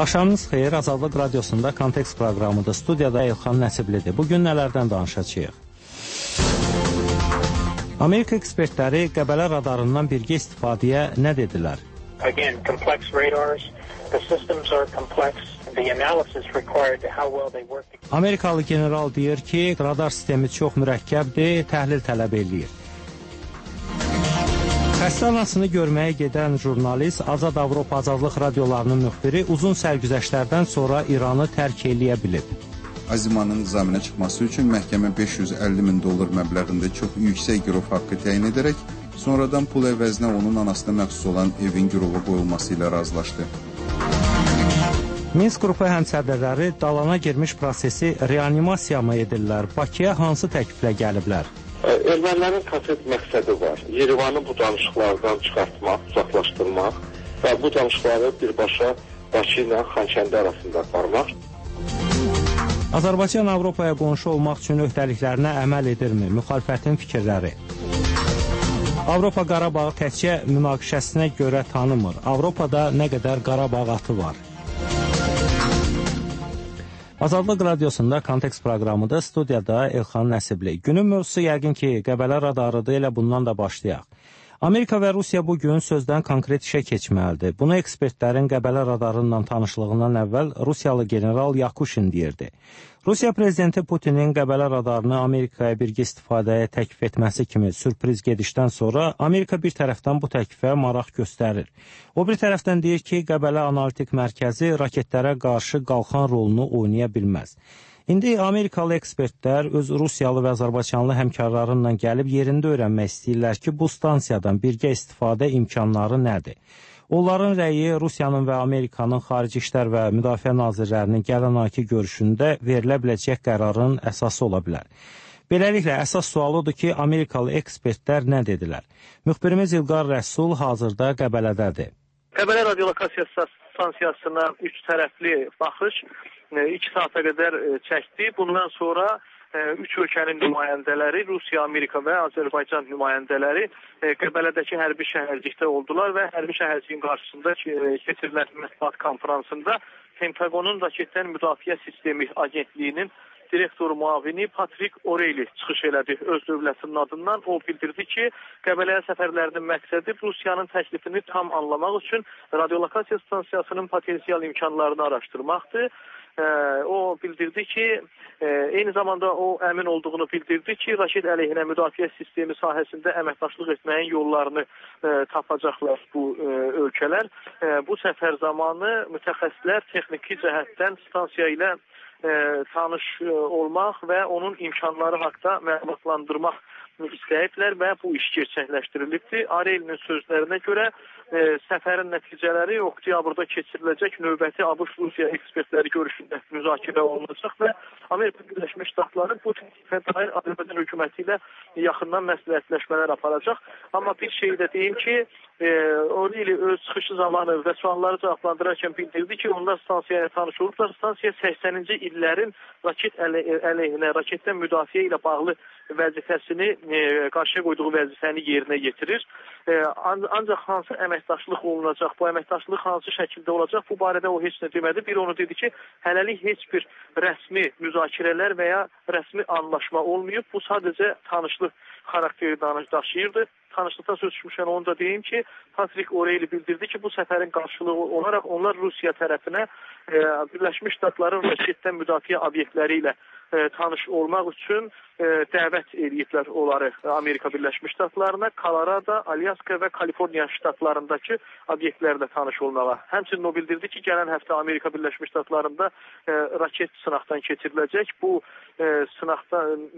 Axşamınız xeyir, Azadlıq Radiosunda Kontekst proqramıdır. Studiyada Elxan Nəsiblidir. Bugün nələrdən danışacağıq? Amerika ekspertləri Qəbələ radarından birgə istifadəyə nə dedilər? Again, complex radars. The systems are complex. The analysis required to how well they work. Amerikalı general deyir ki, radar sistemi çox mürəkkəbdir, təhlil tələb eləyir. Xəstə anasını görməyə gedən jurnalist Azad Avropa Azadlıq radiolarının müxbiri uzun sərgüzəştlərdən sonra İranı tərk eləyə bilib. Azimanın zaminə çıxması üçün məhkəmə $550.000 məbləğində çox yüksək girov haqqı təyin edərək, sonradan pul əvəzinə onun anasına məxsus olan evin girova qoyulması ilə razılaşdı. Minsk qrupu həmsədrləri dalana girmiş prosesi reanimasiya mı edirlər? Bakıya hansı təkliflə gəliblər? Ermənilərin konkret məqsədi var. Yerevanı bu danışıqlardan çıxartmaq, uzaqlaşdırmaq və bu danışıqları birbaşa Bakı ilə Xankəndi arasında aparmaq. Azərbaycan Avropaya qonşu olmaq üçün öhdəliklərinə əməl edirmi? Müxalifətin fikirləri. Avropa Qarabağı təkcə münaqişəsinə görə tanımır. Avropada nə qədər Qarabağ atı var? Azadlıq Radiosunda Kontekst proqramıda studiyada Elxan Nəsibli. Günün mövzusu yəqin ki, Qəbələ radarıdır, elə bundan da başlayaq. Amerika və Rusiya bugün sözdən konkret işə keçməlidir. Bunu ekspertlərin Qəbələ radarıyla tanışlığından əvvəl Rusiyalı general Yakuşin deyirdi. Rusiya prezidenti Putinin Qəbələ radarını Amerikaya birgə istifadəyə təklif etməsi kimi sürpriz gedişdən sonra Amerika bir tərəfdən bu təklifə maraq göstərir. O bir tərəfdən deyir ki, Qəbələ analitik mərkəzi raketlərə qarşı qalxan rolunu oynaya bilməz. İndi Amerikalı ekspertlər öz Rusiyalı və Azərbaycanlı həmkarlarından gəlib yerində öyrənmək istəyirlər ki, bu stansiyadan birgə istifadə imkanları nədir? Onların rəyi Rusiyanın və Amerikanın xarici işlər və müdafiə nazirlərinin gələn ayki görüşündə verilə biləcək qərarın əsası ola bilər. Beləliklə, əsas sual odur ki, Amerikalı ekspertlər nə dedilər? Müxbirimiz İlqar Rəsul hazırda Qəbələdədir. Qəbələ radiolokasiya stansiyasına 3 tərəfli baxış 2 saata qədər çəkdi. Bundan sonra 3 ölkənin nümayəndələri, Rusiya, Amerika və Azərbaycan nümayəndələri Qəbələdəki hərbi şəhərcikdə oldular və hərbi şəhərciyin qarşısında keçirilən mətbuat konfransında Pentagonun raketdən müdafiə sistemi agentliyinin direktor müavini Patrick O'Reilly çıxış elədi öz dövlətinin adından. O bildirdi ki, Qəbələyə səfərlərinin məqsədi Rusiyanın təklifini tam anlamaq üçün radiolokasiya stansiyasının potensial imkanlarını araşdırmaqdır. O bildirdi ki, eyni zamanda o əmin olduğunu bildirdi ki, raket əleyhinə müdafiə sistemi sahəsində əməkdaşlıq etməyin yollarını tapacaqlar bu ölkələr. Bu səfər zamanı mütəxəssislər texniki cəhətdən stansiya ilə tanış olmaq və onun imkanları haqqında məlumatlandırmaq istəyiblər və bu iş gerçəkləşdirilibdir. O'Reilly'nin sözlərinə görə səfərin nəticələri oktyabrda keçiriləcək növbəti ABŞ-Rusiya ekspertləri görüşündə müzakirə olunacaq və Amerika Birləşmiş Ştatları bu təklifə dair Azərbaycan hökuməti ilə yaxından məsləhətləşmələr aparacaq. Amma bir şey də deyim ki, O'Reilly öz çıxışı zamanı və sualları cavablandırarkən bildirdi ki, onlar stansiyaya tanış olublar. Stansiya 80-ci illərin raket əleyhinə, raketdən müdafiə ilə bağlı vəzifəsini, qarşıya qoyduğu vəzifəni yerinə yetirir. Ancaq hansı əməkdaşlıq olunacaq, bu əməkdaşlıq hansı şəkildə olacaq, bu barədə o heç nə demədi. Bir onu dedi ki, hələlik heç bir rəsmi müzakirələr və ya rəsmi anlaşma olmayıb. Bu sadəcə tanışlıq xarakteri daşıyırdı. Tanışlıqdan söz düşmüşən onu da deyim ki, Patrick O'Reilly bildirdi ki, bu səfərin qarşılığı olaraq onlar Rusiya tərəfinə Birləşmiş Ştatların raketdən müdafiə obyektləri ilə tanış olmaq üçün dəvət ediblər onları Amerika Birləşmiş Ştatlarına, Colorado, Alyaska və Kaliforniya ştatlarındakı obyektlərlə tanış olmağa. Həmçinin o bildirdi ki, gələn həftə Amerika Birləşmiş Ştatlarında raket sınaqdan keçiriləcək. Bu sınaqda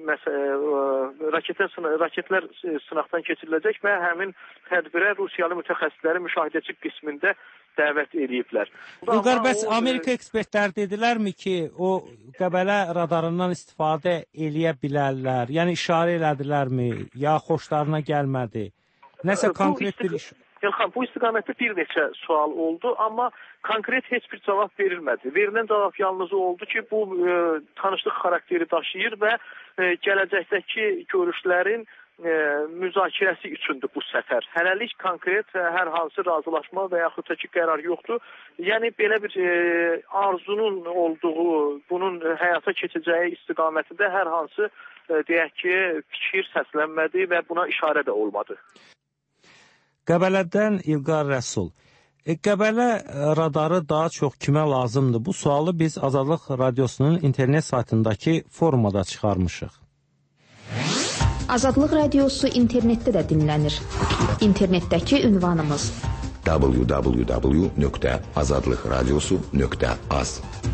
raketlər sınaqdan keçiriləcək və həmin tədbirə Rusiyalı mütəxəssisləri müşahidəçi qismində dəvət ediblər. İlqar, bəs Amerika ekspertləri dedilərmi ki, o Qəbələ radarından istifadə eləyə bilərlər? Yəni işarə elədilərmi? Ya xoşlarına gəlmədi? Nəsə konkret bir iş? Elxan, bu istiqamətdə bir neçə sual oldu, amma konkret heç bir cavab verilmədi. Verilən cavab yalnız oldu ki, bu tanışlıq xarakteri daşıyır və gələcəkdəki görüşlərin müzakirəsi üçündür bu səfər. Hələlik konkret hər hansı razılaşma və yaxud da ki qərar yoxdur. Yəni belə bir arzunun olduğu, bunun həyata keçəcəyi istiqamətində hər hansı deyək ki, fikir səslənmədi və buna işarə də olmadı. Qəbələdən İlqar Rəsul. Qəbələ radarı daha çox kimə lazımdır? Bu sualı biz Azadlıq Radiosunun internet saytındakı forumada çıxarmışıq. Azadlıq Radiosu internetdə də dinlənir. İnternetdəki ünvanımız www.azadlıqradiosu.az.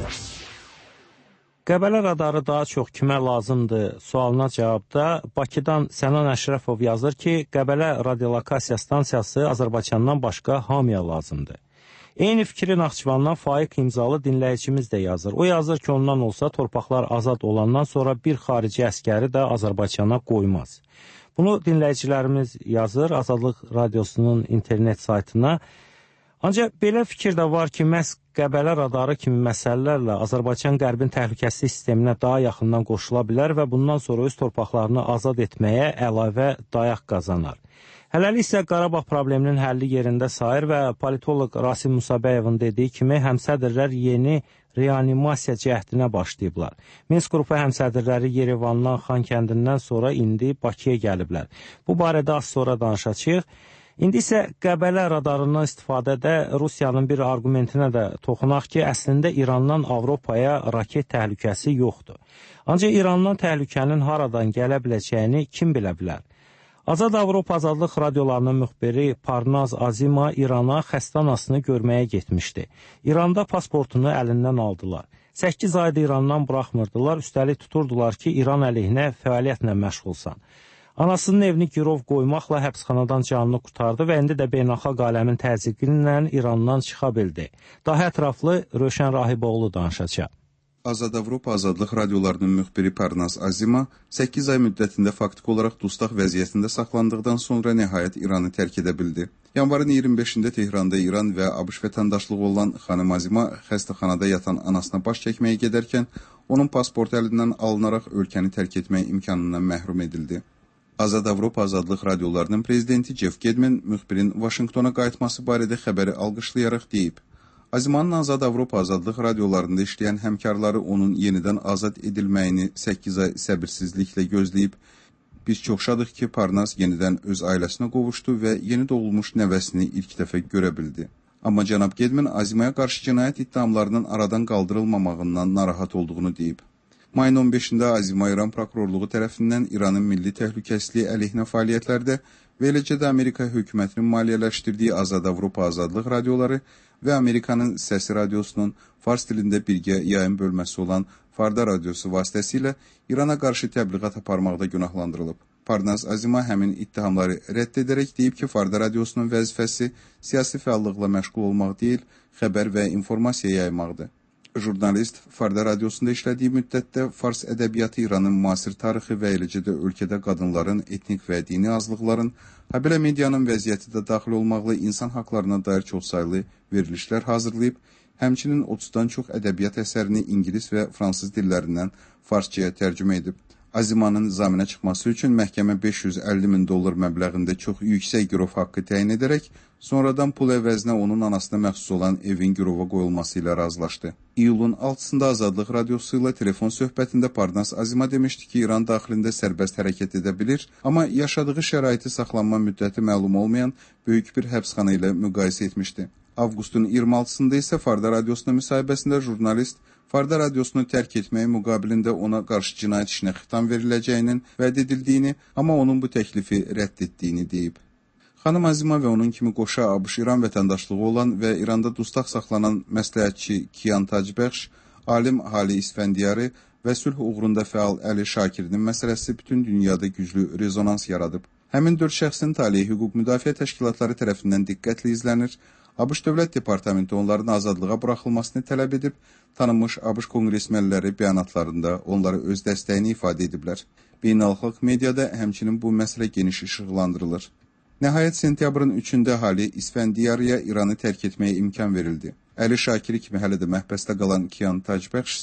Qəbələ radarı daha çox kimə lazımdır sualına cavabda Bakıdan Sənan Əşrəfov yazır ki, Qəbələ radiolokasiya stansiyası Azərbaycandan başqa hamıya lazımdır. Eyni fikri Naxçıvandan Faiq imzalı dinləyicimiz də yazır. O yazır ki, ondan olsa torpaqlar azad olandan sonra bir xarici əskəri də Azərbaycana qoymaz. Bunu dinləyicilərimiz yazır Azadlıq Radiosunun internet saytına. Ancaq belə fikir də var ki, məhz Qəbələ radarı kimi məsələlərlə Azərbaycan Qərbin təhlükəsizlik sisteminə daha yaxından qoşula bilər və bundan sonra öz torpaqlarını azad etməyə əlavə dayaq qazanar. Hələlik isə Qarabağ probleminin həlli yerində sayır və politoloq Rasim Musabəyevin dediyi kimi həmsədrlər yeni reanimasiya cəhdinə başlayıblar. Minsk qrupu həmsədrləri Yerevandan, Xankəndindən sonra indi Bakıya gəliblər. Bu barədə az sonra danışacağıq. İndi isə Qəbələ radarından istifadədə Rusiyanın bir argumentinə də toxunaq ki, əslində İrandan Avropaya raket təhlükəsi yoxdur. Ancaq İrandan təhlükənin haradan gələ biləcəyini kim bilə bilər? Azad Avropa Azadlıq radiolarının müxbiri Parnaz Azima İrana xəstə anasını görməyə getmişdi. İranda pasportunu əlindən aldılar. 8 ayda İrandan buraxmırdılar, üstəlik tuturdular ki, İran əleyhinə fəaliyyətlə məşğulsan. Anasının evini girov qoymaqla həbsxanadan canını qurtardı və indi də beynəlxalq aləmin təzyiqi ilə İrandan çıxa bildi. Daha ətraflı Rövşən Rahiboğlu danışacaq. Azad Avropa Azadlıq radiolarının müxbiri Parnaz Azima 8 ay müddətində faktiki olaraq dustaq vəziyyətində saxlandıqdan sonra nəhayət İranı tərk edə bildi. Yanvarın 25-də Tehranda İran və ABŞ vətəndaşlığı olan xanım Azima xəstəxanada yatan anasına baş çəkməyə gedərkən onun pasportu əlindən alınaraq ölkəni tərk etmək imkanından məhrum edildi. Azad Avropa Azadlıq radiolarının prezidenti Jeff Gedmin müxbirin Vaşinqtona qayıtması barədə xəbəri alqışlayaraq deyib. Azimanın Azad Avropa Azadlıq radiolarında işləyən həmkarları onun yenidən azad edilməyini 8 ay səbirsizliklə gözləyib. Biz çox şadıq ki, Parnaz yenidən öz ailəsinə qovuşdu və yeni doğulmuş nəvəsini ilk dəfə görə bildi. Amma cənab Gedmin Azimaya qarşı cinayət ittihamlarının aradan qaldırılmamağından narahat olduğunu deyib. Mayın 15-də Azima İran prokurorluğu tərəfindən İranın milli təhlükəsizliyi əleyhinə fəaliyyətlərdə və eləcə də Amerika hökumətinin maliyyələşdirdiyi Azad Avropa Azadlıq radioları və Amerikanın Səsi radiosunun fars dilində birgə yayım bölməsi olan Farda radiosu vasitəsilə İrana qarşı təbliğat aparmaqda günahlandırılıb. Parnaz Azima həmin ittihamları rədd edərək deyib ki, Farda radiosunun vəzifəsi siyasi fəallıqla məşğul olmaq deyil, xəbər və informasiya yaymaqdır. Jurnalist Farda radiosunda işlədiyi müddətdə fars ədəbiyyatı İranın müasir tarixi və eləcə də ölkədə qadınların, etnik və dini azlıqların, habelə medianın vəziyyəti də daxil olmaqla insan haqlarına dair çoxsaylı verilişlər hazırlayıb, həmçinin 30-dan çox ədəbiyyat əsərini ingilis və fransız dillərindən farsçaya tərcümə edib. Azimanın zaminə çıxması üçün məhkəmə $550.000 məbləğində çox yüksək girov haqqı təyin edərək, sonradan pul əvəzinə onun anasına məxsus olan evin girova qoyulması ilə razılaşdı. İyulun 6-sında Azadlıq radiosu ilə telefon söhbətində Parnaz Azima demişdi ki, İran daxilində sərbəst hərəkət edə bilir, amma yaşadığı şəraiti saxlanma müddəti məlum olmayan böyük bir həbsxana ilə müqayisə etmişdi. Avqustun 26-sında isə Farda radiosuna müsahibəsində jurnalist Farda radiosunu tərk etməyi müqabilində ona qarşı cinayət işinə xitam veriləcəyinin vəd edildiyini, amma onun bu təklifi rədd etdiyini deyib. Xanım Azima və onun kimi qoşa ABŞ-İran vətəndaşlığı olan və İranda dustaq saxlanan məsləhətçi Kiyan Tacbəxş, alim Hali İsfəndiyarı və sülh uğrunda fəal Əli Şakirinin məsələsi bütün dünyada güclü rezonans yaradıb. Həmin 4 şəxsin talihi hüquq müdafiə təşkilatları tərəfindən diqqətlə izlənir, ABŞ Dövlət Departamenti onların azadlığa buraxılmasını tələb edib, tanınmış ABŞ konqresmenləri bəyanatlarında onlara öz dəstəyini ifadə ediblər. Beynəlxalq mediada həmçinin bu məsələ geniş işıqlandırılır. Nəhayət sentyabrın 3-də Hali İsfəndiyarıya İranı tərk etməyə imkan verildi. Əli Şakiri kimi hələ də məhbəsdə qalan Kiyan Tacbəxş isə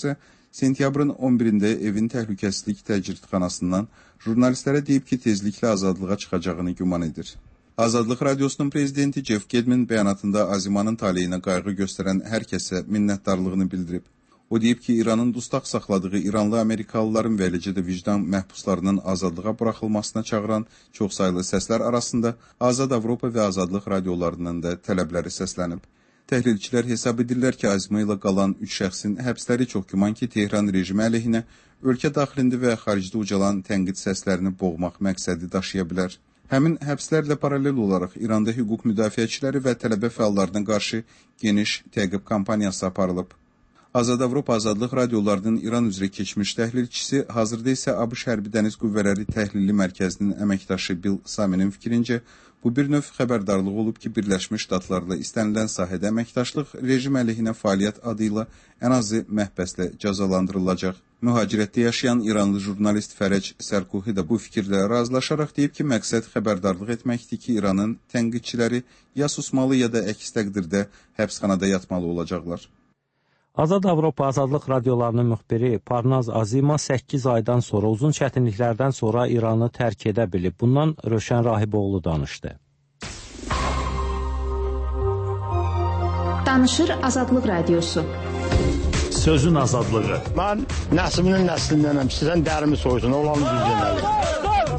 Sentyabrın 11-də evin təhlükəsizlik təcridxanasından jurnalistlərə deyib ki, tezliklə azadlığa çıxacağını güman edir. Azadlıq Radiosunun prezidenti Jeff Gedmin bəyanatında Azimanın taleyinə qayğı göstərən hər kəsə minnətdarlığını bildirib. O deyib ki, İranın dustaq saxladığı İranlı Amerikalıların və eləcə də vicdan məhbuslarının azadlığa buraxılmasına çağıran çoxsaylı səslər arasında Azad Avropa və Azadlıq radiolarının da tələbləri səslənib. Təhlilçilər hesab edirlər ki, Azima ilə qalan 3 şəxsin həbsləri çox güman ki, Tehran rejimi əleyhinə ölkə daxilində və xaricdə ucalan tənqid səslərini boğmaq məqsədi daşıya bilər. Həmin həbslərlə paralel olaraq İranda hüquq müdafiəçiləri və tələbə fəallarına qarşı geniş təqib kampaniyası aparılıb. Azad Avropa Azadlıq radiolarının İran üzrə keçmiş təhlilçisi, hazırda isə ABŞ Hərbi Dəniz Qüvvələri Təhlili Mərkəzinin əməkdaşı Bill Saminin fikrincə, bu bir növ xəbərdarlıq olub ki, Birləşmiş Ştatlarla istənilən sahədə əməkdaşlıq rejim əleyhinə fəaliyyət adı ilə ən azı məhbəslə cəzalandırılacaq. Mühacirətdə yaşayan İranlı jurnalist Fərəc Sərkuhi də bu fikirlə razılaşaraq deyib ki, məqsəd xəbərdarlıq etməkdir ki, İranın tənqidçiləri ya susmalı ya da əks təqdirdə həbsxanada yatmalı olacaqlar. Azad Avropa Azadlıq radiolarının müxbiri Parnaz Azima 8 aydan sonra uzun çətinliklərdən sonra İranı tərk edə bilib. Bundan Rövşən Rahiboğlu danışdı. Danışır Azadlıq Radiosu. Sözün azadlığı. Mən nəslinin nəslindənəm. Sizdən dərimi soysun, olanı düzgünləri.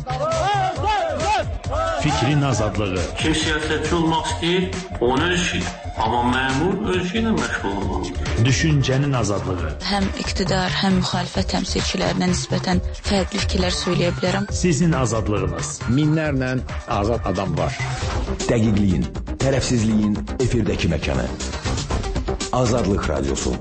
Fikrin azadlığı. Kim siyasətçi olmaq istəyir, onu ölçür. Amma məmur ölçü ilə məşğul olmalıdır. Düşüncənin azadlığı. Həm iqtidar, həm müxalifət təmsilçilərinə nisbətən fərqli fikirlər söyləyə bilərəm. Sizin azadlığınız. Minlərlə azad adam var. Dəqiqliyin, tərəfsizliyin efirdəki məkanı. Azadlıq Radiosu.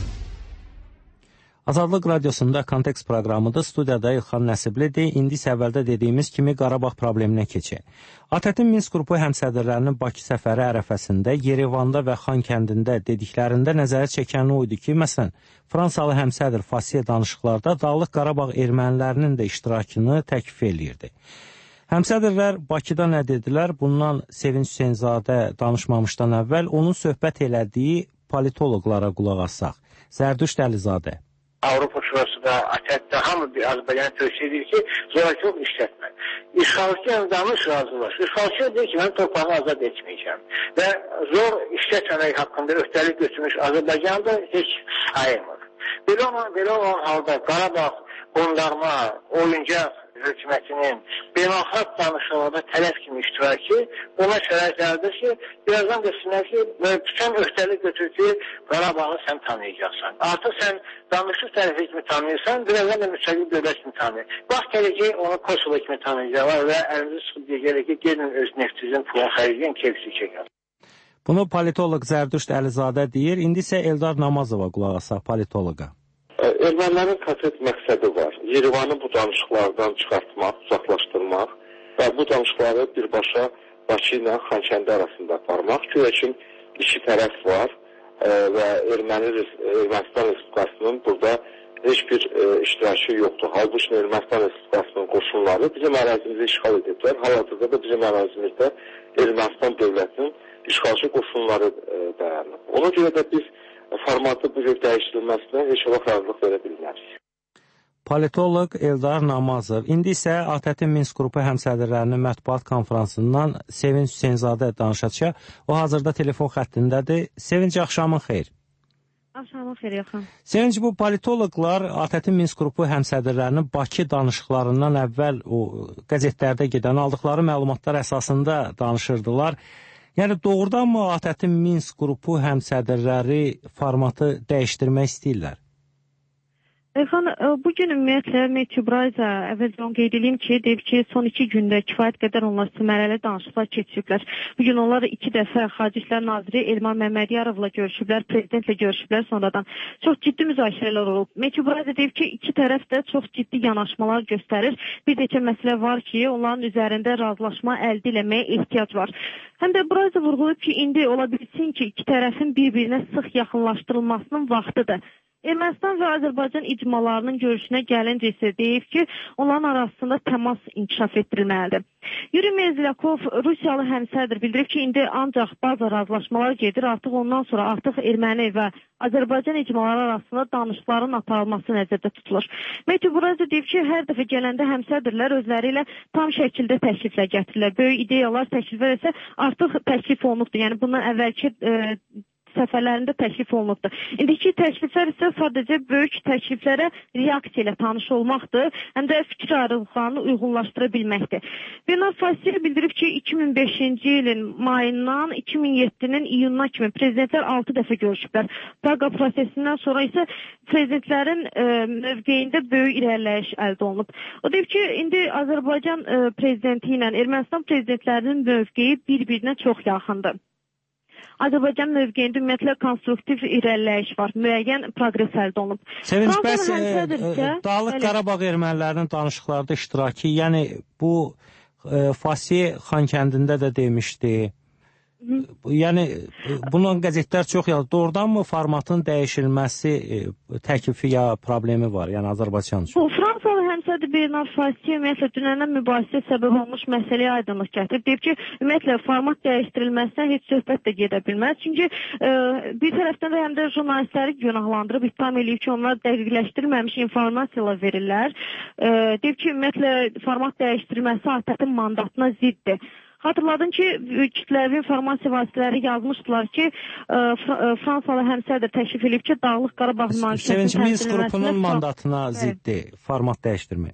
Azadlıq Radiosunda Kontekst proqramıdır. Studiyada İlxan Nəsiblidir. İndi əvvəldə dediyimiz kimi Qarabağ probleminə keçək. ATƏT-in Minsk qrupu həmsədrlərinin Bakı səfəri ərəfəsində Yerevanda və Xankəndində dediklərində nəzərə çəkən o idi ki, məsələn, Fransalı həmsədr Fasiye danışıqlarda Dağlıq Qarabağ ermənilərinin də iştirakını təklif eləyirdi. Həmsədrlər Bakıda nə dedilər? Bundan Sevinç Hüseynzadə danışmamışdan əvvəl onun söhbət elədiyi politoloqlara qulaq assaq. Zərdüşt Əlizadə. Avropa Şurası da, ATƏT-də hamı bir Azərbaycan tövsiyə edir ki, zorakılıq işlətmə. İşğalçı danış razılaş. İşğalçı deyir ki, mən torpağını azad etməyəcəm. Və zor işlətməmək haqqında öhdəlik götürmüş Azərbaycanı da heç sayılmır. Belə olan halda Qarabağ qondarma, oyuncaq hökumətinin beynəlxalq danışıqlarda tərəf kimi iştirakı ona şərait yaradır ki, birazdan desinlər ki, sən öhdəlik götür ki, Qarabağı sən tanıyacaqsan. Artıq sən danışıq tərəfi kimi tanıyırsan, birazdan da müstəqil dövlət kimi tanıyır. Vaxt gələcək onu Kosovo kimi tanıyacaqlar və əlinizi sıxıb deyəcəklər ki, gelin öz neftinizin pulunu xərcləyin, keyfisi çəkin. Bunu politoloq Zərdüşt Əlizadə deyir. İndi isə Eldar Namazova qulaq asaq politoloqa. Ermənilərin konkret məqsədi var. Yerevanı bu danışıqlardan çıxartmaq, uzaqlaşdırmaq və bu danışıqları birbaşa Bakı ilə Xankəndi arasında aparmaq. Güya ki, iki tərəf var və Ermənistan Respublikasının burada heç bir iştirakı yoxdur. Halbuki Ermənistan Respublikasının qoşunları bizim ərazimizi işğal ediblər. Hal-hazırda da bizim ərazimizdə Ermənistan dövlətinin işğalçı qoşunları dayanır. Ona görə də biz formatı bu cür dəyişdirilməsinə heç vaxt razılıq verə bilmərik. Politoloq Eldar Namazov. İndi isə ATƏT-in Minsk qrupu həmsədrlərinin mətbuat konfransından Sevinç Hüseynzadə danışacaq. O hazırda telefon xəttindədir. Sevinç, axşamın xeyir. Axşamın xeyir, yaxın. Sevinç, bu politoloqlar ATƏT-in Minsk qrupu həmsədrlərinin Bakı danışıqlarından əvvəl o qəzetlərdə gedən aldıqları məlumatlar əsasında danışırdılar. Yəni, doğrudanmı ATƏT-in Minsk qrupu həmsədrləri formatı dəyişdirmək istəyirlər? Elxan, bugün ümumiyyətlə Matthew Bryce əvvəlcə onu qeyd edeyim ki, deyib ki, son 2 gündə kifayət qədər onlar mərhələli danışıqlar keçiriblər. Bugün onlar 2 dəfə Xarici İşlər Naziri Elman Məmmədiyarovla görüşüblər, prezidentlə görüşüblər, sonradan çox ciddi müzakirələr olub. Matthew Bryce deyib ki, 2 tərəf də çox ciddi yanaşmalar göstərir. Bir neçə məsələ var ki, onların üzərində razılaşma əldə eləməyə ehtiyac var. Həm də Bryce vurğulayıb ki, indi ola bilsin ki, 2 tərəfin bir-birinə sıx yaxınlaşdırılmasının vaxtıdır. Ermənistan və Azərbaycan icmalarının görüşünə gəlincə isə deyib ki, onların arasında təmas inkişaf etdirilməlidir. Yuri Mezlyakov Rusiyalı həmsədr bildirib ki, indi ancaq bazı razılaşmalar gedir, ondan sonra erməni və Azərbaycan icmaları arasında danışıqların aparılması nəzərdə tutulur. Mehdi Buraza deyib ki, hər dəfə gələndə həmsədrlər özləri ilə tam şəkildə təkliflər gətirirlər. Böyük ideyalar, təkliflər isə artıq təklif olunubdur. Yəni bundan əvvəlki səfərlərində təklif olunubdur. İndiki təkliflər isə sadəcə böyük təkliflərə reaksiya ilə tanış olmaqdır, həm də fikir ayrılıqlarını uyğunlaşdıra bilməkdir. Bernard Fassi bildirib ki, 2005-ci ilin mayından 2007-nin iyununa kimi prezidentlər 6 dəfə görüşüblər. Praqa prosesindən sonra isə prezidentlərin mövqeyində böyük irəliləyiş əldə olunub. O deyib ki, indi Azərbaycan prezidenti ilə Ermənistan prezidentlərinin mövqeyi bir-birinə çox yaxındır. Azərbaycan mövqeyində ümumiyyətlə konstruktiv irəliləyiş var, müəyyən proqres əldə olunub. Sevinç, bəs Dağlıq Qarabağ ermənilərinin danışıqlarda iştirakı, yəni bu Fassi Xankəndində də demişdi. Yəni bunun qəzetlər çox yazır. Doğrudanmı formatın dəyişilməsi təklifi ya problemi var, yəni Azərbaycan üçün? Bu Fransalı həmsədr Bernard Fassi ümumiyyətlə dünəndən mübahisə səbəb olmuş məsələyə aydınlıq gətirib. Deyib ki, ümumiyyətlə format dəyişdirilməsinə heç söhbət də gedə bilməz. Çünki bir tərəfdən də həm də jurnalistləri günahlandırıb, ittiham eləyib ki, onlar dəqiqləşdirilməmiş informasiyalar verirlər. Deyib ki, ümumiyyətlə format dəyişdirilməsi ATƏT-in mandatına ziddir. Xatırladım ki, kütləvi informasiya vasitələri yazmışdılar ki, Fransalı həmsədr təklif edib ki, Dağlıq Qarabağ münaqişəsinin Sevinç, Minsk qrupunun mandatına ziddir format dəyişdirmək.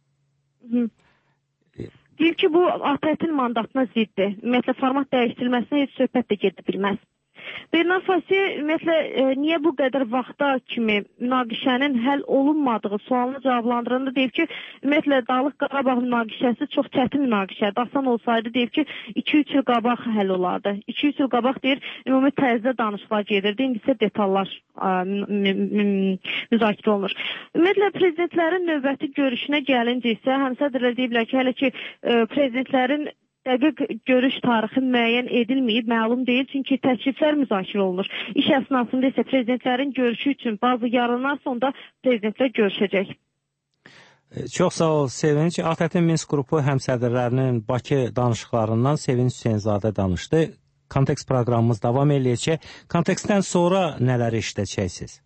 Deyib ki, bu ATƏT-in mandatına ziddir. Ümumiyyətlə, format dəyişdirilməsinə heç söhbət də gedə bilməz. Bernard Fassi ümumiyyətlə niyə bu qədər vaxta kimi münaqişənin həll olunmadığı sualını cavablandıranda deyib ki, ümumiyyətlə Dağlıq Qarabağ münaqişəsi çox çətin münaqişədir. Asan olsaydı deyib ki, 2-3 il qabaq həll olardı. 2-3 il qabaq deyir, ümumi tərzdə danışıqlar gedirdi. İndi isə detallar müzakirə olunur. Ümumiyyətlə prezidentlərin növbəti görüşünə gəlincə isə həmsədrlər deyiblər ki, hələ ki prezidentlərin dəqiq görüş tarixi müəyyən edilməyib, məlum deyil, çünki təkliflər müzakirə olunur. İş əsnasında isə prezidentlərin görüşü üçün bazı yarınlar sonda prezidentlər görüşəcək. Çox sağ ol, Sevinç. ATƏT-in Minsk qrupu həmsədrlərinin Bakı danışıqlarından Sevinç Hüseynzadə danışdı. Kontekst proqramımız davam eləyəcək. Kontekstdən sonra nələri işləyəcəksiniz?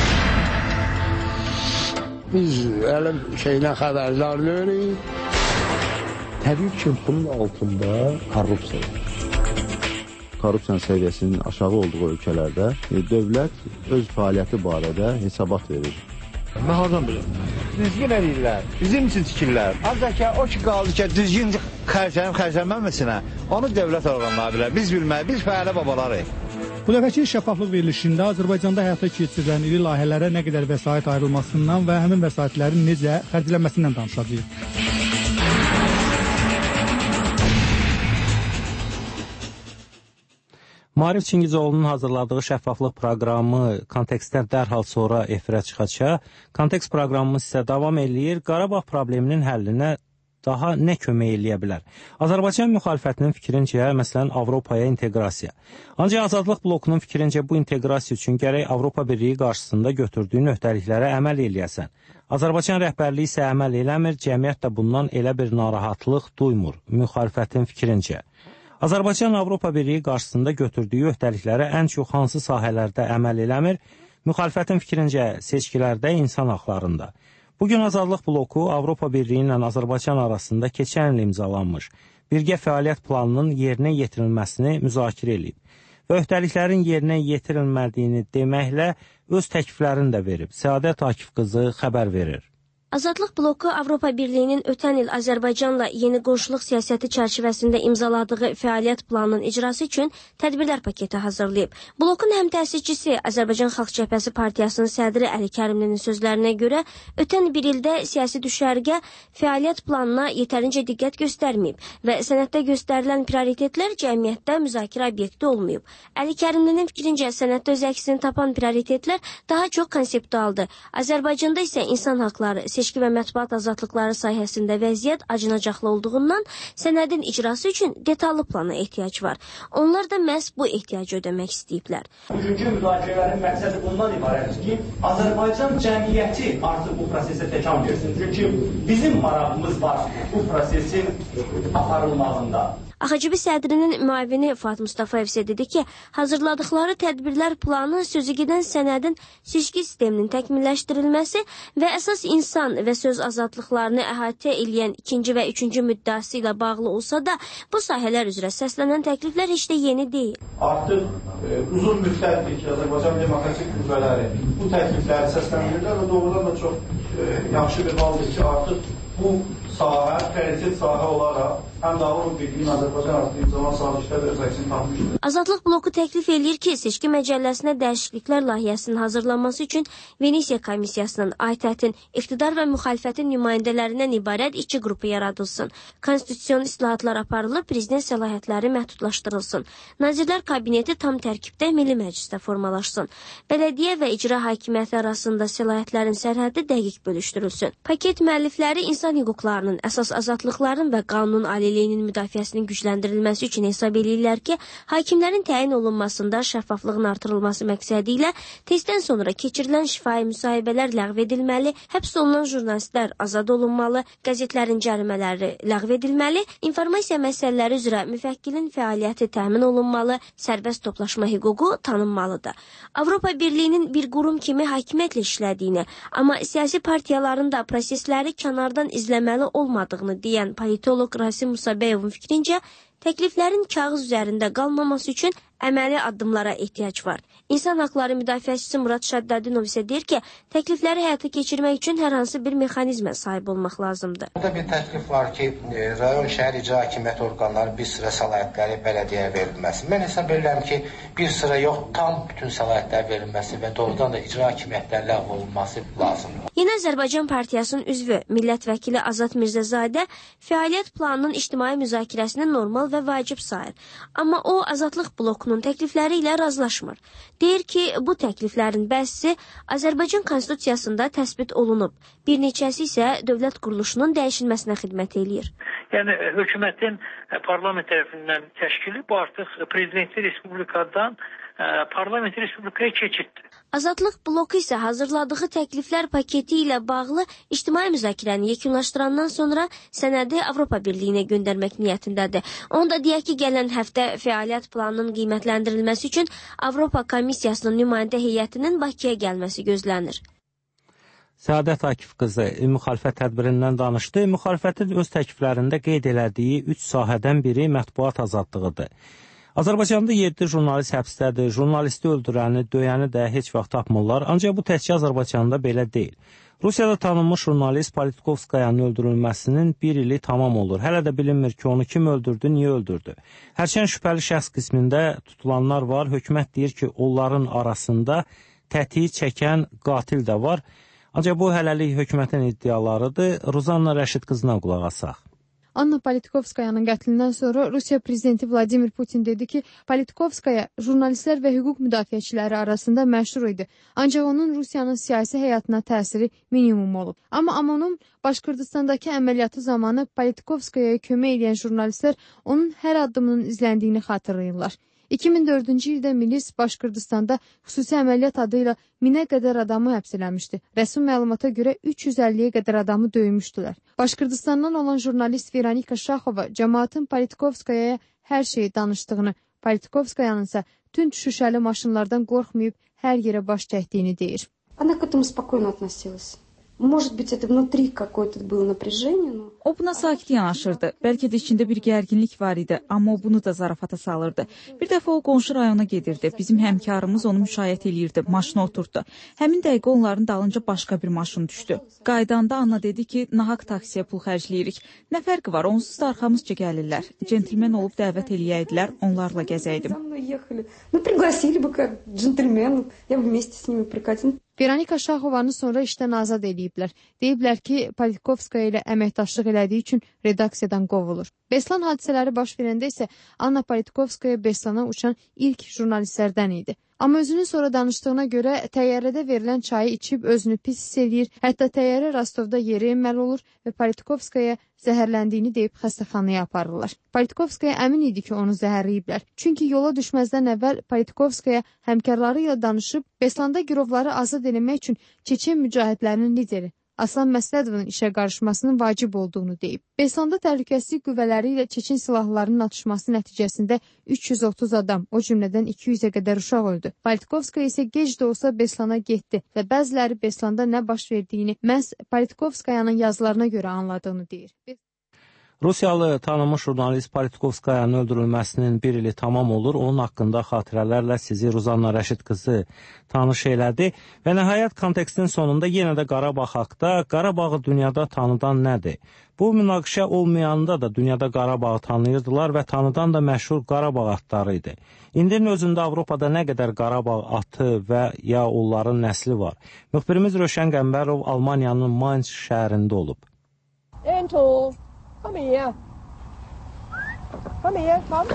Biz elə şeylə xəbərdar deyirik. Təbii ki, bunun altında korrupsiya var. Korrupsiyanın səviyyəsinin aşağı olduğu ölkələrdə dövlət öz fəaliyyəti barədə hesabat verir. Mən oradan bilirəm. Düzgün edirlər, bizim üçün tikirlər. Ancaq ki, o ki qaldı ki, düzgün xərclənməməsinə, onu dövlət orqanları bilər. Biz bilmək, biz fəali babalarıyıq. Bu dəfəki şəffaflıq verilişində Azərbaycanda həyata keçirilən iri layihələrə nə qədər vəsait ayrılmasından və həmin vəsaitlərin necə xərclənməsindən danışacağıq. Maarif Çingizoğlu'nun hazırladığı şəffaflıq proqramı kontekstdən dərhal sonra efirə çıxacaq. Kontekst proqramımız isə davam eləyir. Qarabağ probleminin həllinə daha nə kömək eləyə bilər? Azərbaycan müxalifətinin fikrincə, məsələn, Avropaya inteqrasiya. Ancaq Azadlıq blokunun fikrincə bu inteqrasiya üçün gərək Avropa Birliyi qarşısında götürdüyün öhdəliklərə əməl eləyəsən. Azərbaycan rəhbərliyi isə əməl eləmir, cəmiyyət də bundan elə bir narahatlıq duymur, müxalifətin fikrincə. Azərbaycan Avropa Birliyi qarşısında götürdüyü öhdəliklərə ən çox hansı sahələrdə əməl eləmir? Müxalifətin fikrincə seçkilərdə, insan haqlarında. Bugün Azadlıq bloku Avropa Birliyi ilə Azərbaycan arasında keçən il imzalanmış birgə fəaliyyət planının yerinə yetirilməsini müzakirə edib və öhdəliklərin yerinə yetirilmədiyini deməklə öz təkliflərini də verib. Səadət Akif qızı xəbər verir. Azadlıq bloku Avropa Birliyinin ötən il Azərbaycanla yeni qonşuluq siyasəti çərçivəsində imzaladığı fəaliyyət planının icrası üçün tədbirlər paketi hazırlayıb. Blokun həm təsisçisi Azərbaycan Xalq Cəbhəsi Partiyasının sədri Əli Kərimlinin sözlərinə görə ötən bir ildə siyasi düşərgə fəaliyyət planına yetərincə diqqət göstərməyib və sənəddə göstərilən prioritetlər cəmiyyətdə müzakirə obyekti olmayıb. Əli Kərimlinin fikrincə sənəddə öz əksini tapan prioritetlər daha çox konseptualdır. Azərbaycanda isə insan haqları, seçki və mətbuat azadlıqları sayəsində vəziyyət acınacaqlı olduğundan sənədin icrası üçün detallı plana ehtiyac var. Onlar da məhz bu ehtiyacı ödəmək istəyiblər. Bugünkü müzakirələrin məqsədi bundan ibarətdir ki, Azərbaycan cəmiyyəti artıq bu prosesə təkan versin. Çünki bizim marağımız var bu prosesin aparılmağında. AXCB sədrinin müavini Fuad Mustafayev isə dedi ki, hazırladıkları tədbirlər planı sözügedən sənədin seçki sisteminin təkmilləşdirilməsi və əsas insan və söz azadlıqlarını əhatə eləyən ikinci və üçüncü müddəası ilə bağlı olsa da, bu sahələr üzrə səslənən təkliflər heç də yeni deyil. Artıq uzun müddətdir ki, Azərbaycan demokratik qüvvələri bu təklifləri səsləndirirlər və doğrudan da çox yaxşı bir haldır ki, artıq bu sahə, prioritet sahə olaraq həm də Avropa Birliyinin Azərbaycan arasında imzalan sazişlər öz əksini tapmışdır. Azadlıq bloku təklif eləyir ki, seçki məcəlləsinə dəyişikliklər layihəsinin hazırlanması üçün Venesiya Komissiyasının ATƏT-in iqtidar və müxalifətin nümayəndələrindən ibarət iki qrupu yaradılsın. Konstitusiyon islahatlar aparılıb, prezident səlahiyyətləri məhdudlaşdırılsın. Nazirlər kabineti tam tərkibdə Milli Məclisdə formalaşsın. Bələdiyyə və icra hakimiyyəti arasında səlahiyyətlərin sərhədi dəqiq bölüşdürülsün. Paket müəllifləri insan hüquqlarının, əsas azadlıqların və qanunun aliliyinin müdafiəsinin gücləndirilməsi üçün hesab edirlər ki, hakimlərin təyin olunmasında şəffaflığın artırılması məqsədi ilə testdən sonra keçirilən şifahi müsahibələr ləğv edilməli, həbs olunan jurnalistlər azad olunmalı, qəzetlərin cərimələri ləğv edilməli, informasiya məsələləri üzrə müvəkkilin fəaliyyəti təmin olunmalı, sərbəst toplaşma hüququ tanınmalıdır. Avropa Birliyinin bir qurum kimi hakimiyyətlə işlədiyini, amma siyasi partiyaların da prosesləri kənardan izləməli olmadığını deyən politolog Rasim Musabeyevin fikrincə, təkliflərin kağız üzərində qalmaması üçün əməli addımlara ehtiyac var. İnsan haqları müdafiəçisi Murad Şəddadinov isə deyir ki, təklifləri həyata keçirmək üçün hər hansı bir mexanizmə sahib olmaq lazımdır. Burada bir təklif var ki, rayon şəhər icra hakimiyyəti orqanları bir sıra səlahiyyətləri bələdiyyəyə verilməsi. Mən hesab edirəm ki, bir sıra yox, tam bütün səlahiyyətlər verilməsi və doğrudan da icra hakimiyyətləri ləğv olunması lazımdır. Yeni Azərbaycan Partiyasının üzvü, millət vəkili Azad Mirzəzadə fəaliyyət planının ictimai müzakirəsini normal və vacib sayır. Amma o, Azadlıq blokunun təklifləri ilə razılaşmır. Deyir ki, bu təkliflərin bəzisi Azərbaycan Konstitusiyasında təsbit olunub. Bir neçəsi isə dövlət quruluşunun dəyişilməsinə xidmət eləyir. Yəni, hökumətin parlament tərəfindən təşkili bu artıq prezidenti respublikadan parlamenti respublikaya keçiddir. Azadlıq bloku isə hazırladığı təkliflər paketi ilə bağlı ictimai müzakirəni yekunlaşdırandan sonra sənədi Avropa Birliyinə göndərmək niyyətindədir. Onu da deyək ki, gələn həftə fəaliyyət planının qiymətləndirilməsi üçün Avropa Komissiyasının nümayəndə heyətinin Bakıya gəlməsi gözlənir. Səadət Akif qızı müxalifət tədbirindən danışdı. Müxalifətin öz təkliflərində qeyd elədiyi 3 sahədən biri mətbuat azadlığıdır. Azərbaycanda 7 jurnalist həbsdədir. Jurnalisti öldürəni, döyəni də heç vaxt tapmırlar. Ancaq bu təkcə Azərbaycanda belə deyil. Rusiyada tanınmış jurnalist Politkovskayanın öldürülməsinin 1 ili tamam olur. Hələ də bilinmir ki, onu kim öldürdü, niyə öldürdü. Hərçənd şübhəli şəxs qismində tutulanlar var. Hökumət deyir ki, onların arasında tətiyi çəkən qatil də var. Ancaq bu hələlik hökumətin iddialarıdır. Ruzanna Rəşid qızına qulaq asaq. Anna Politkovskayanın qətlindən sonra Rusiya prezidenti Vladimir Putin dedi ki, Politkovskaya jurnalistlər və hüquq müdafiəçiləri arasında məşhur idi. Ancaq onun Rusiyanın siyasi həyatına təsiri minimum olub. Amma onun Başkırdistandakı əməliyyatı zamanı Politkovskayaya kömək edən jurnalistlər onun hər addımının izləndiyini xatırlayırlar. 2004-cü ildə milis Başkırdistanda xüsusi əməliyyat adı ilə 1000-ə qədər adamı həbs eləmişdi. Rəsmi məlumata görə 350-yə qədər adamı döymüşdülər. Başkırdistandan olan jurnalist Veronika Şaxova cəmaatın Politkovskayaya hər şeyi danışdığını, Politkovskayanın isə tünd şüşəli maşınlardan qorxmayıb hər yerə baş çəkdiyini deyir. Она к этому спокойно относилась. Может быть, это внутри какое-то было напряжение, но... O buna sakit yanaşırdı. Bəlkə də içində bir gərginlik var idi, amma o bunu da zarafata salırdı. Bir dəfə o qonşu rayona gedirdi. Bizim həmkarımız onu müşayiət eləyirdi, maşına oturdu. Həmin dəqiqə onların dalınca başqa bir maşın düşdü. Qaydanda Anna dedi ki, nahaq taksiyə pul xərcləyirik. Nə fərqi var, onsuz da arxamızca gəlirlər. Centilmen olub dəvət eləyəydilər, onlarla gəzəydim. Veronika Şaxovanı sonra işdən azad ediblər. Deyiblər ki, Politkovskaya ilə əməkdaşlıq elədiyi üçün redaksiyadan qovulur. Beslan hadisələri baş verəndə isə Anna Politkovskaya Beslana uçan ilk jurnalistlərdən idi. Amma özünün sonra danışdığına görə təyyarədə verilən çayı içib özünü pis hiss edir, hətta təyyarə Rostovda yerə enməli olur və Politkovskaya zəhərləndiyini deyib xəstəxanaya aparırlar. Politkovskaya əmin idi ki, onu zəhərləyiblər. Çünki yola düşməzdən əvvəl Politkovskaya həmkarları ilə danışıb Beslanda girovları azad etmək üçün Çeçen mücahidlərinin lideri Aslan Məsədovun işə qarışmasının vacib olduğunu deyib. Beslanda təhlükəsizlik qüvvələri ilə Çeçen silahlılarının atışması nəticəsində 330 adam, o cümlədən 200-ə qədər uşaq öldü. Politkovskaya isə gec də olsa Beslana getdi və bəziləri Beslanda nə baş verdiyini məhz Politkovskayanın yazılarına görə anladığını deyir. Rusiyalı tanınmış jurnalist Politkovskayanın öldürülməsinin 1 ili tamam olur. Onun haqqında xatirələrlə sizi Ruzanna Rəşid qızı tanış elədi. Və nəhayət kontekstin sonunda yenə də Qarabağ haqda, Qarabağı dünyada tanıdan nədir? Bu münaqişə olmayanda da dünyada Qarabağı tanıyırdılar və tanıdan da məşhur Qarabağ atları idi. İndinin özündə Avropada nə qədər Qarabağ atı və ya onların nəsli var? Müxbirimiz Röşən Qəmbərov Almaniyanın Mainz şəhərində olub. Come here. Come here, come.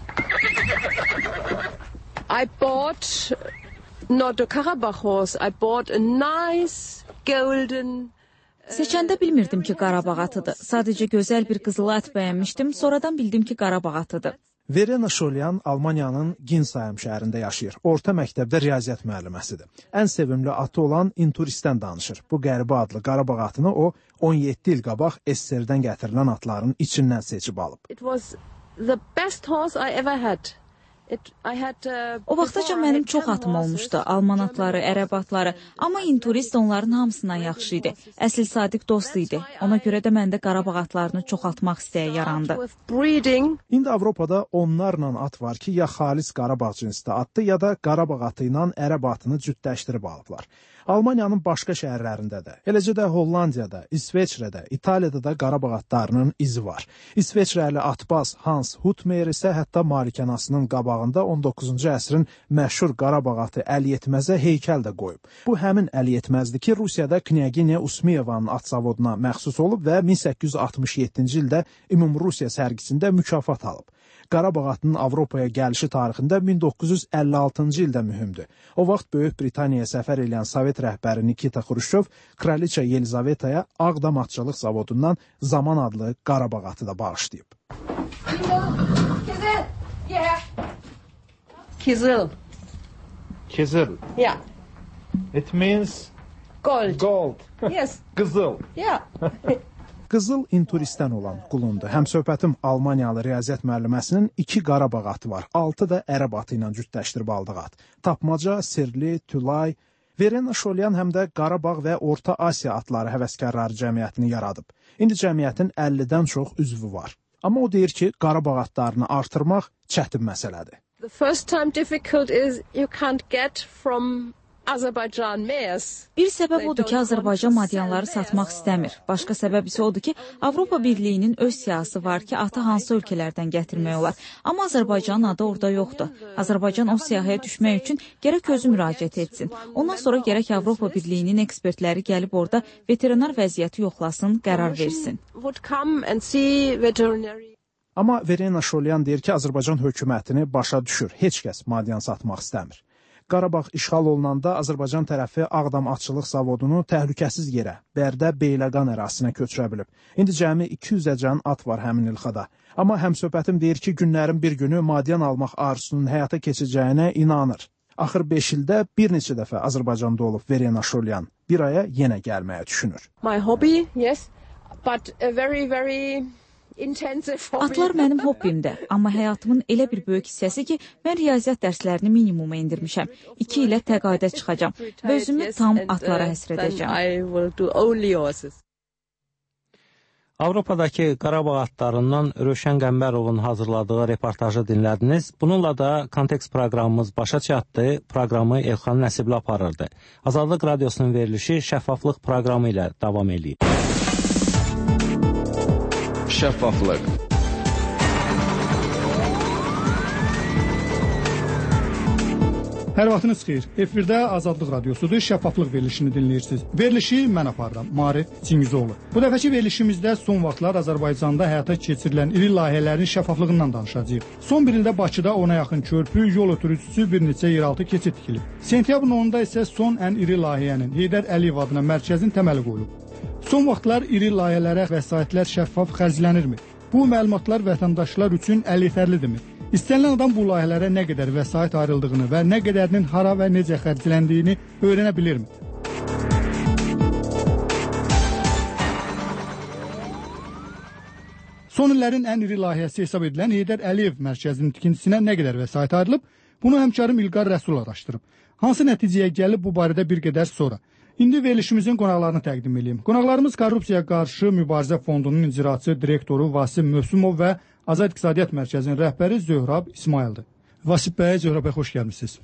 I bought not a Karabakh horse. I bought a nice golden. Seçəndə bilmirdim ki, Qarabağ atıdır. Sadəcə gözəl bir qızıl at bəyənmişdim. Sonradan bildim ki, Qarabağ atıdır. Verena Şolyan Almaniyanın Ginsheim şəhərində yaşayır. Orta məktəbdə riyaziyyat müəlliməsidir. Ən sevimli atı olan Inturistdən danışır. Bu qəribə adlı Qarabağ atını o 17 il qabaq SSR-dən gətirilən atların içindən seçib alıb. It was the best horse I ever had. O vaxtaca mənim çox atım olmuşdu, alman atları, ərəb atları, amma Inturist onların hamısından yaxşı idi. Əsl sadiq dost idi. Ona görə də məndə Qarabağ atlarını çoxaltmaq istəyi yarandı. İndi Avropada onlarla at var ki, ya xalis Qarabağ cinsdə atdı, ya da Qarabağ atı ilə ərəb atını cütləşdirib alıblar. Almaniyanın başqa şəhərlərində də, eləcə də Hollandiyada, İsveçrədə, İtaliyada da Qarabağ atlarının izi var. İsveçrəli atbaz Hans Hutmeyer isə hətta malikanasının qabağında 19-cu əsrin məşhur Qarabağ atı Əli Yetməzə heykəl də qoyub. Bu həmin Əli Yetməzdir ki, Rusiyada Knyaginya Usmiyevanın at zavoduna məxsus olub və 1867-ci ildə Ümumrusiya sərgisində mükafat alıb. Qarabağ atının Avropaya gəlişi tarixində 1956-cı ildə mühümdür. O vaxt Böyük Britaniyaya səfər edən Sovet rəhbəri Nikita Xruşov Kraliça Yelizavetaya Ağdam atçılıq zavodundan Zaman adlı Qarabağ atı da bağışlayıb. Kizil. Kizil. Yeah. It means gold. Gold. Yes. Qızıl. Yeah. Qızıl Inturistdən olan qulundur. Həmsöhbətim Almaniyalı riyaziyyat müəlliməsinin 2 Qarabağ atı var. 6 da ərəb atı ilə cütləşdirib aldığı at. Tapmaca, Sirli, Tülay. Verena Şolyan həm də Qarabağ və Orta Asiya atları həvəskarları cəmiyyətini yaradıb. İndi cəmiyyətin 50-dən çox üzvü var. Amma o deyir ki, Qarabağ atlarını artırmaq çətin məsələdir. The first time difficult is you can't get from Bir səbəb odur ki, Azərbaycan madyanları satmaq istəmir. Başqa səbəb isə odur ki, Avropa Birliyinin öz siyasi var ki, atı hansı ölkələrdən gətirmək olar. Amma Azərbaycanın adı orada yoxdur. Azərbaycan o siyahıya düşmək üçün gərək özü müraciət etsin. Ondan sonra gərək Avropa Birliyinin ekspertləri gəlib orada veterinar vəziyyəti yoxlasın, qərar versin. Amma Verena Şolyan deyir ki, Azərbaycan hökumətini başa düşür. Heç kəs madyan satmaq istəmir. Qarabağ işğal olunanda Azərbaycan tərəfi Ağdam atçılıq zavodunu təhlükəsiz yerə, Bərdə Beyləqan ərazisinə köçürə bilib. İndi cəmi 200-əcən at var həmin ilxada. Amma həmsöhbətim deyir ki, günlərin bir günü madyan almaq arzusunun həyata keçəcəyinə inanır. Axır 5 ildə bir neçə dəfə Azərbaycanda olub Verena Şolyan. Bir aya yenə gəlməyə düşünür. My hobby, yes, but a very Atlar mənim hobbimdir, amma həyatımın elə bir böyük hissəsi ki, mən riyaziyyat dərslərini minimuma indirmişəm. 2 ilə təqaüdə çıxacam və özümü tam atlara həsr edəcəm. Avropadakı Qarabağ atlarından Röşən Qəmbərovun hazırladığı reportajı dinlədiniz. Bununla da Kontekst proqramımız başa çatdı. Proqramı Elxan Nəsibli aparırdı. Azadlıq Radiosunun verilişi şəffaflıq proqramı ilə davam edir. Şəffaflıq. Hər vaxtınız xeyir. Efirdə Azadlıq Radiosudur, şəffaflıq verilişini dinləyirsiniz. Verilişi mən aparıram, Maarif Çingizoğlu. Bu dəfəki verilişimizdə son vaxtlar Azərbaycanda həyata keçirilən iri layihələrin şəffaflığından danışacağıq. Son bir ildə Bakıda 10-a yaxın körpü, yol ötürücüsü, bir neçə yeraltı keçid tikilib. Sentyabrın 10-da isə son ən iri layihənin Heydər Əliyev adına mərkəzin təməli qoyulub. Son vaxtlar iri layihələrə vəsaitlər şəffaf xərclənirmi? Bu məlumatlar vətəndaşlar üçün əleyhərlidirmi? İstənilən adam bu layihələrə nə qədər vəsait ayrıldığını və nə qədərinin hara və necə xərcləndiyini öyrənə bilirmi? Son illərin ən iri layihəsi hesab edilən Heydər Əliyev mərkəzinin tikintisinə nə qədər vəsait ayrılıb? Bunu həmkarım İlqar Rəsul araşdırıb. Hansı nəticəyə gəlib bu barədə bir qədər sonra. İndi verilişimizin qonaqlarını təqdim edeyim. Qonaqlarımız Korrupsiyaya qarşı Mübarizə Fondunun icraçı direktoru Vasif Möhsümov və Azad İqtisadiyyat Mərkəzinin rəhbəri Zöhrab İsmayıldır. Vasif bəy, Zöhrab bəy, xoş gəlmisiniz.